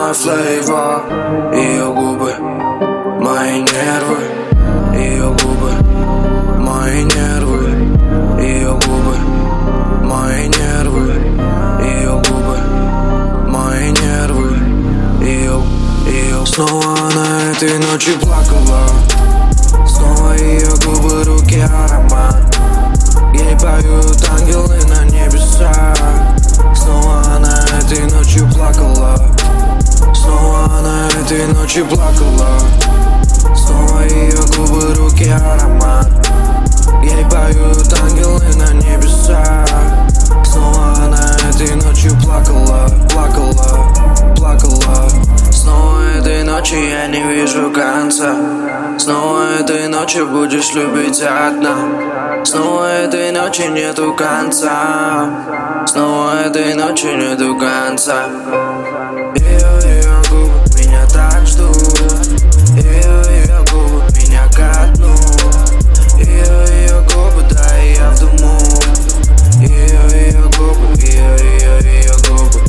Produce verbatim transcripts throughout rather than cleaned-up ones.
мой флейвор. Ее губы, мои нервы. Ее губы, мои нервы. Ее губы, мои нервы. Ее губы, мои нервы. Ее, ее. Снова на этой ночи плакала. Снова ее губы, руки, аромат. Ей поют ангелы на небесах. Снова она этой ночью плакала. Снова она этой ночью плакала. Снова ее губы, руки, аромат. Ей поют ангелы на небесах. Снова она этой ночью плакала, плакала, плакала. Снова этой ночью я не вижу конца. Снова этой ночью будешь любить одна. Снова этой ночи нету конца. Снова этой ночи нету конца. Ее, ее губы меня так ждут. Ее, ее губы меня ко дну. Ее, ее губы, да и я в дыму. Ее, ее губы, ее, ее, ее губы.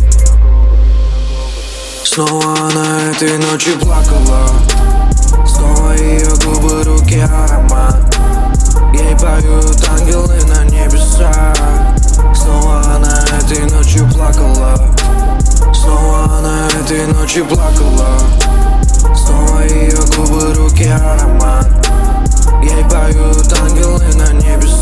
Снова на этой ночи плакала. Снова ее губы, руки, аромат. Ей поют ангелы на небесах. Снова она этой ночью плакала. Снова она этой ночью плакала. Снова ее губы, руки, аромат. Ей поют ангелы на небесах.